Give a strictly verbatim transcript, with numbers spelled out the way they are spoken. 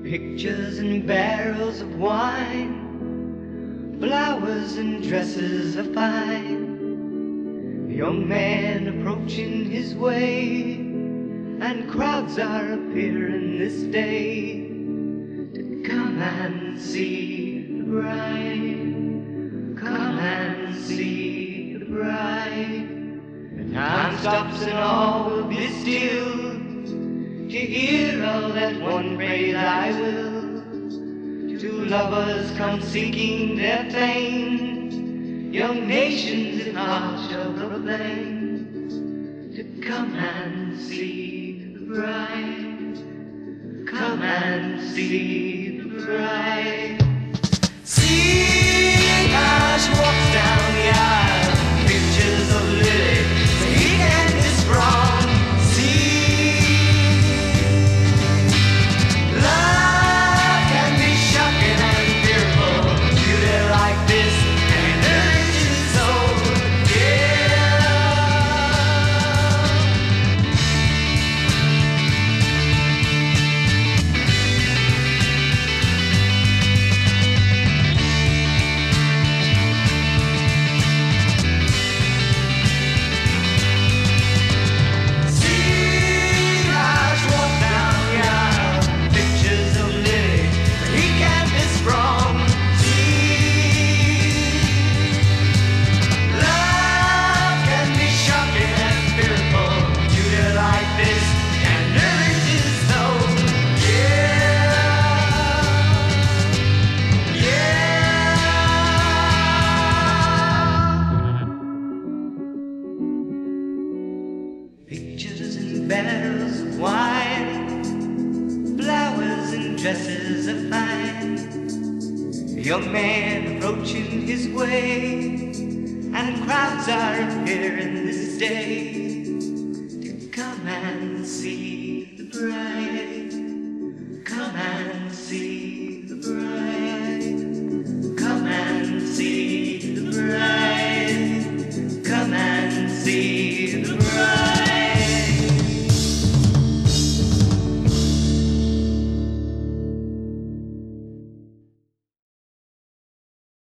Pictures and barrels of wine, flowers and dresses of fine. A young man approaching his way, and crowds are appearing this day to come and see the bride. Come and see the bride. And time stops and all will be still to hear all that one praise I will. Two lovers come seeking their fame, young nations in heart shall proclaim, to come and see the bride. Come and see the bride. See how she walks down the aisle, pictures of Lily, so he can be strong. Pictures and barrels of wine, flowers and dresses of fine. A young man approaching his way, and crowds are appearing this day to come and see